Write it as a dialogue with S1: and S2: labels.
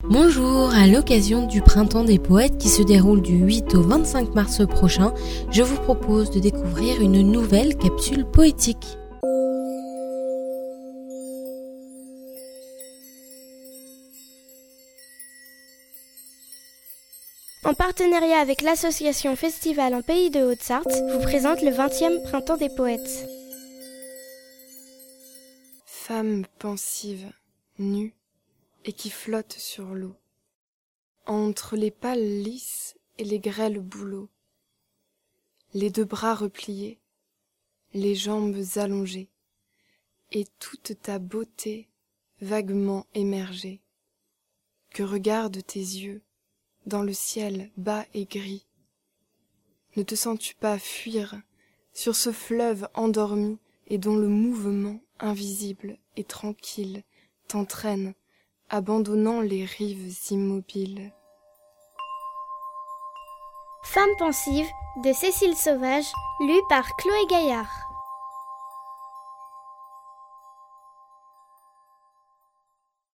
S1: Bonjour, à l'occasion du Printemps des Poètes qui se déroule du 8 au 25 mars prochain, je vous propose de découvrir une nouvelle capsule poétique.
S2: En partenariat avec l'association Festival en Pays de Haute-Sarthe, vous présente le 20e Printemps des Poètes.
S3: Femme pensive, nue, et qui flotte sur l'eau, entre les pales lisses et les grêles bouleaux, les deux bras repliés, les jambes allongées, et toute ta beauté vaguement émergée, que regardent tes yeux dans le ciel bas et gris. Ne te sens-tu pas fuir sur ce fleuve endormi et dont le mouvement invisible et tranquille t'entraîne, abandonnant les rives immobiles.
S2: Femme pensive de Cécile Sauvage, lue par Chloé Gaillard.